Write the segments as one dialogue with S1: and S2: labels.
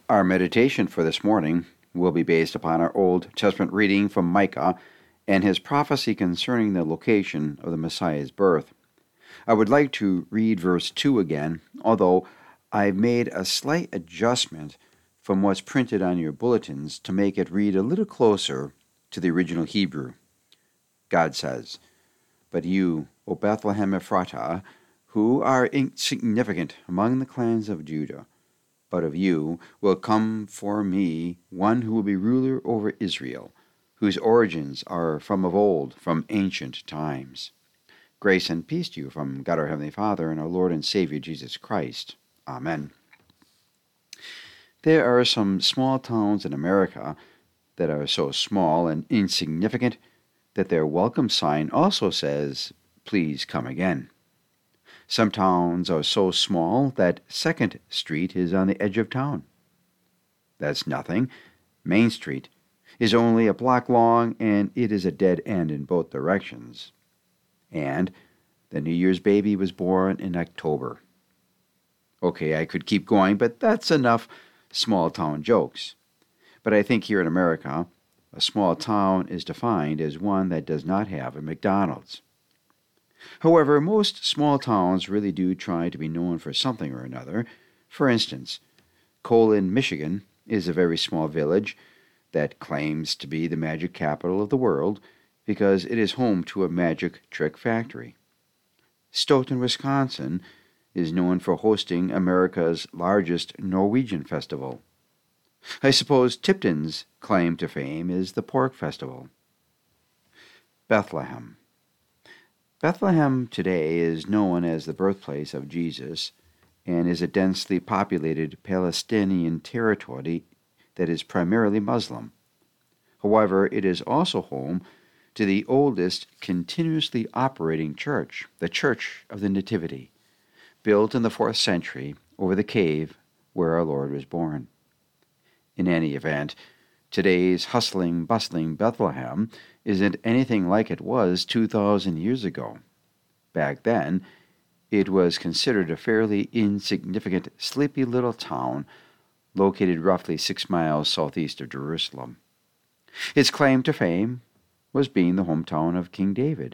S1: Our meditation for this morning will be based upon our Old Testament reading from Micah and his prophecy concerning the location of the Messiah's birth. I would like to read verse 2 again, although I've made a slight adjustment from what's printed on your bulletins to make it read a little closer to the original Hebrew. God says, "But you, O Bethlehem Ephratah, who are insignificant among the clans of Judah, but of you will come for me one who will be ruler over Israel, whose origins are from of old, from ancient times." Grace and peace to you from God our Heavenly Father and our Lord and Savior Jesus Christ. Amen. There are some small towns in America that are so small and insignificant that their welcome sign also says, "Please come again." Some towns are so small that 2nd Street is on the edge of town. That's nothing. Main Street is only a block long, and it is a dead end in both directions. And the New Year's baby was born in October. Okay, I could keep going, but that's enough small town jokes. But I think here in America, a small town is defined as one that does not have a McDonald's. However, most small towns really do try to be known for something or another. For instance, Colon, Michigan is a very small village that claims to be the magic capital of the world because it is home to a magic trick factory. Stoughton, Wisconsin is known for hosting America's largest Norwegian festival. I suppose Tipton's claim to fame is the pork festival. Bethlehem. Bethlehem today is known as the birthplace of Jesus and is a densely populated Palestinian territory that is primarily Muslim. However, it is also home to the oldest continuously operating church, the Church of the Nativity, built in the 4th century over the cave where our Lord was born. In any event, today's hustling, bustling Bethlehem isn't anything like it was 2,000 years ago. Back then, it was considered a fairly insignificant, sleepy little town located roughly 6 miles southeast of Jerusalem. Its claim to fame was being the hometown of King David.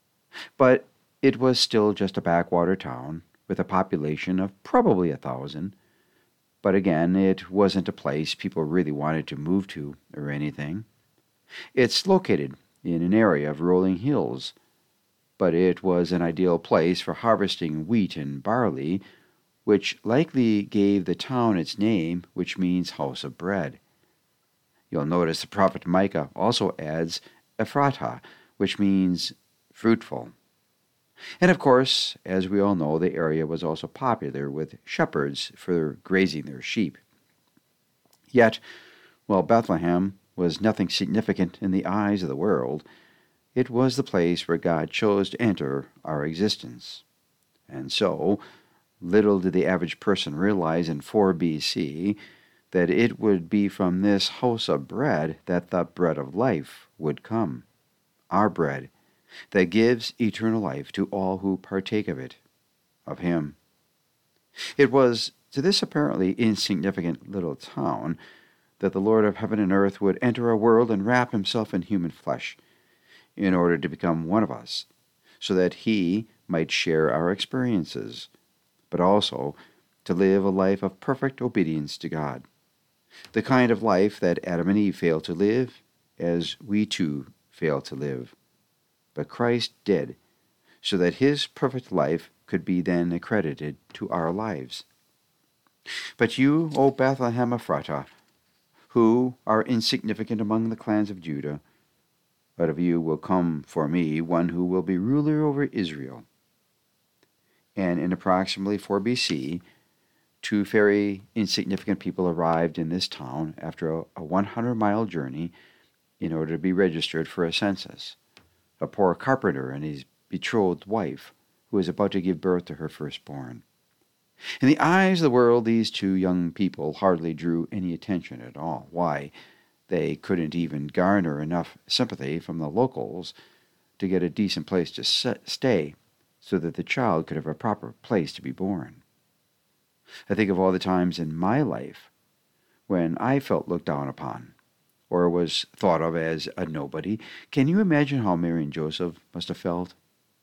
S1: But it was still just a backwater town with a population of probably 1,000. But again, it wasn't a place people really wanted to move to or anything. It's located in an area of rolling hills, but it was an ideal place for harvesting wheat and barley, which likely gave the town its name, which means house of bread. You'll notice the prophet Micah also adds Ephratah, which means fruitful. And of course, as we all know, the area was also popular with shepherds for grazing their sheep. Yet, while Bethlehem was nothing significant in the eyes of the world, it was the place where God chose to enter our existence. And so, little did the average person realize in 4 BC that it would be from this house of bread that the bread of life would come, our bread, that gives eternal life to all who partake of it, of Him. It was to this apparently insignificant little town that the Lord of heaven and earth would enter our world and wrap Himself in human flesh in order to become one of us, so that He might share our experiences, but also to live a life of perfect obedience to God, the kind of life that Adam and Eve failed to live, as we too fail to live. But Christ did, so that His perfect life could be then accredited to our lives. But you, O Bethlehem Ephratah, who are insignificant among the clans of Judah, but of you will come for me one who will be ruler over Israel. And in approximately 4 BC, 2 very insignificant people arrived in this town after a 100-mile journey in order to be registered for a census. A poor carpenter and his betrothed wife, who was about to give birth to her firstborn. In the eyes of the world, these 2 young people hardly drew any attention at all. Why, they couldn't even garner enough sympathy from the locals to get a decent place to stay so that the child could have a proper place to be born. I think of all the times in my life when I felt looked down upon, or was thought of as a nobody. Can you imagine how Mary and Joseph must have felt?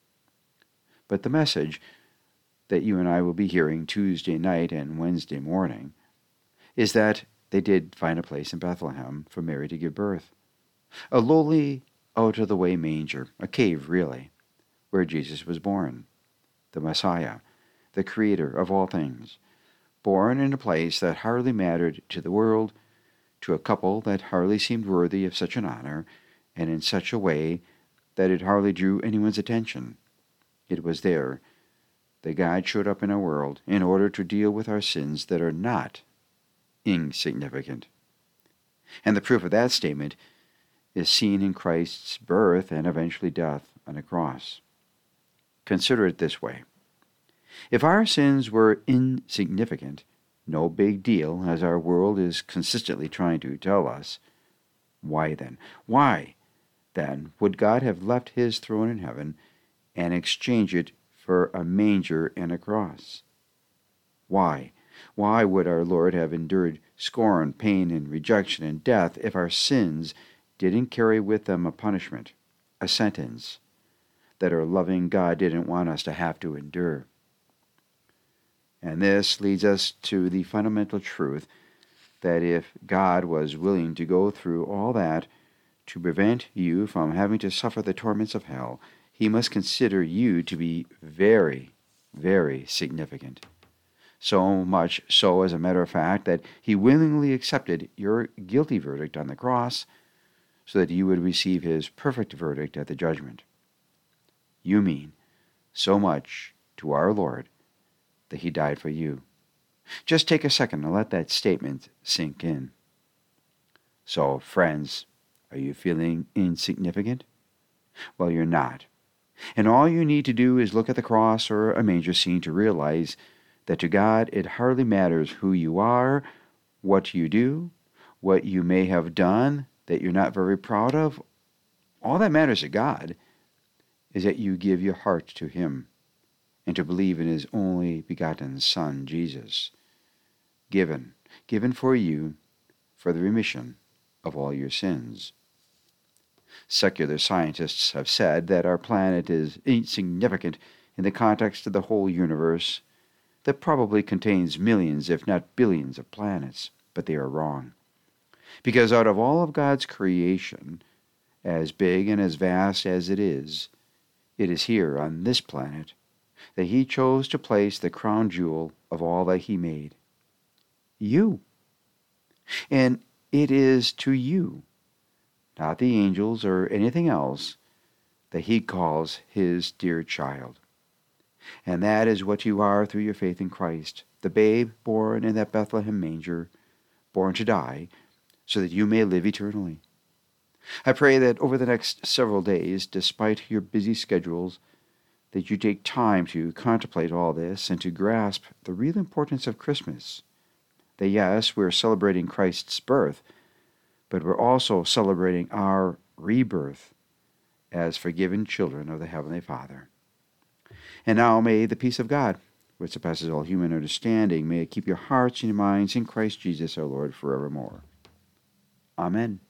S1: But the message that you and I will be hearing Tuesday night and Wednesday morning is that they did find a place in Bethlehem for Mary to give birth. A lowly, out-of-the-way manger, a cave really, where Jesus was born, the Messiah, the Creator of all things, born in a place that hardly mattered to the world, to a couple that hardly seemed worthy of such an honor, and in such a way that it hardly drew anyone's attention. It was there that God showed up in our world in order to deal with our sins that are not insignificant. And the proof of that statement is seen in Christ's birth and eventually death on a cross. Consider it this way. If our sins were insignificant, no big deal, as our world is consistently trying to tell us, why then would God have left his throne in heaven and exchanged it for a manger and a cross? Why would our Lord have endured scorn, pain, and rejection and death if our sins didn't carry with them a punishment, a sentence, that our loving God didn't want us to have to endure? And this leads us to the fundamental truth that if God was willing to go through all that to prevent you from having to suffer the torments of hell, he must consider you to be very, very significant. So much so, as a matter of fact, that he willingly accepted your guilty verdict on the cross so that you would receive his perfect verdict at the judgment. You mean so much to our Lord that he died for you. Just take a second and let that statement sink in. So, friends, are you feeling insignificant? Well, you're not. And all you need to do is look at the cross or a manger scene to realize that to God it hardly matters who you are, what you do, what you may have done that you're not very proud of. All that matters to God is that you give your heart to him and to believe in his only begotten Son, Jesus, given for you for the remission of all your sins. Secular scientists have said that our planet is insignificant in the context of the whole universe that probably contains millions, if not billions, of planets, but they are wrong. Because out of all of God's creation, as big and as vast as it is here on this planet that he chose to place the crown jewel of all that he made. You. And it is to you, not the angels or anything else, that he calls his dear child. And that is what you are through your faith in Christ, the babe born in that Bethlehem manger, born to die, so that you may live eternally. I pray that over the next several days, despite your busy schedules, that you take time to contemplate all this and to grasp the real importance of Christmas. That yes, we're celebrating Christ's birth, but we're also celebrating our rebirth as forgiven children of the Heavenly Father. And now may the peace of God, which surpasses all human understanding, may it keep your hearts and your minds in Christ Jesus our Lord forevermore. Amen.